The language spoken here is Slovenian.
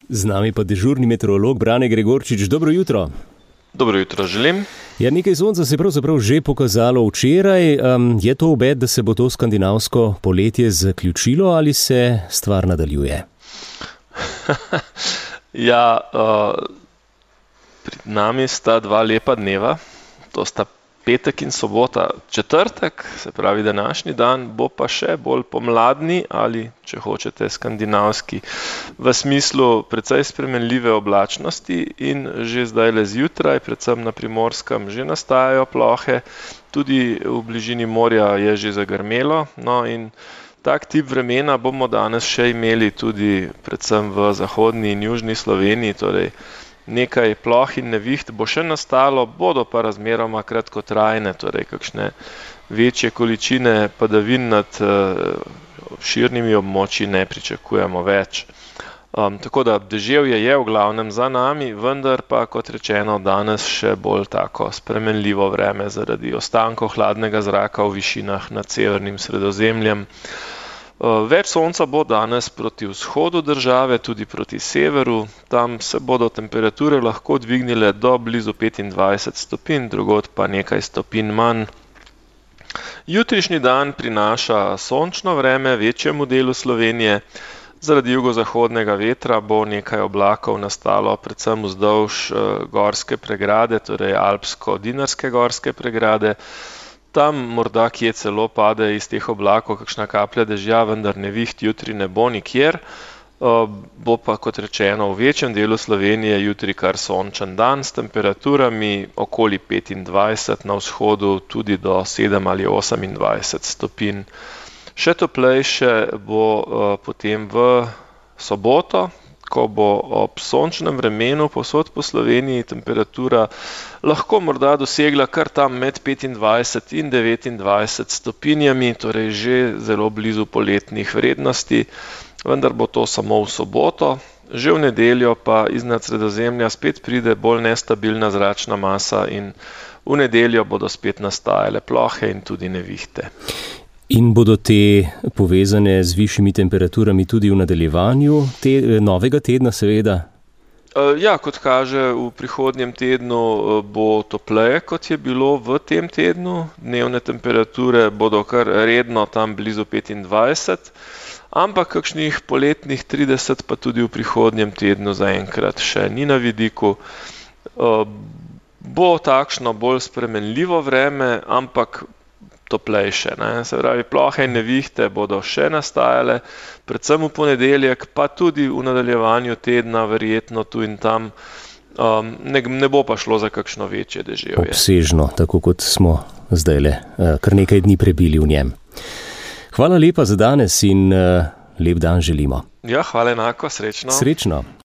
Z nami pa dežurni meteorolog Brane Gregorčič. Dobro jutro. Dobro jutro želim. Ja, nekaj sonca se je pravzaprav že pokazalo včeraj. Je to obet, da se bo to skandinavsko poletje zaključilo ali se stvar nadaljuje? Ja, pred nami sta dva lepa dneva. To sta petek in sobota. Četrtek, se pravi današnji dan, bo pa še bolj pomladni ali, če hočete, skandinavski, v smislu precej spremenljive oblačnosti in že zdajle zjutraj, predvsem na Primorskem, že nastajajo plohe, tudi v bližini morja je že zagrmelo, no in tak tip vremena bomo danes še imeli tudi predvsem v zahodni in južni Sloveniji, torej nekaj ploh in neviht bo še nastalo, bodo pa razmeroma kratkotrajne, torej kakšne večje količine padavin nad širnimi območji ne pričakujemo več. Tako da deževje je v glavnem za nami, vendar pa, kot rečeno, danes še bolj tako spremenljivo vreme zaradi ostankov hladnega zraka v višinah nad severnim Sredozemljem. Več sonca bo danes proti vzhodu države, tudi proti severu. Tam se bodo temperature lahko dvignile do blizu 25 stopinj, drugod pa nekaj stopinj manj. Jutrišnji dan prinaša sončno vreme večjemu delu Slovenije. Zaradi jugozahodnega vetra bo nekaj oblakov nastalo predvsem vzdolž gorske pregrade, torej alpsko-dinarske gorske pregrade. Tam morda kje celo pade iz teh oblakov kakšna kaplja dežja, vendar neviht jutri ne bo nikjer. Bo pa, kot rečeno, v večjem delu Slovenije jutri kar sončen dan s temperaturami okoli 25, na vzhodu tudi do 7 ali 28 stopinj. Še toplejše bo potem v soboto, ko bo ob sončnem vremenu povsod po Sloveniji temperatura lahko morda dosegla kar tam med 25 in 29 stopinjami, torej že zelo blizu poletnih vrednosti, vendar bo to samo v soboto. Že v nedeljo pa iznad Sredozemlja spet pride bolj nestabilna zračna masa in v nedeljo bodo spet nastajale plohe in tudi nevihte. In bodo te povezane z višjimi temperaturami tudi v nadaljevanju novega tedna, seveda? Ja, kot kaže, v prihodnjem tednu bo topleje, kot je bilo v tem tednu. Dnevne temperature bodo kar redno tam blizu 25, ampak kakšnih poletnih 30 pa tudi v prihodnjem tednu zaenkrat še ni na vidiku. Bo takšno bolj spremenljivo vreme, ampak toplejše. Se pravi, plohe in nevihte bodo še nastajale, predvsem v ponedeljek, pa tudi v nadaljevanju tedna, verjetno tu in tam. Ne bo pa šlo za kakšno večje deževje. Obsežno, tako kot smo zdajle kar nekaj dni prebili v njem. Hvala lepa za danes in lep dan želimo. Ja, hvala enako, srečno. Srečno.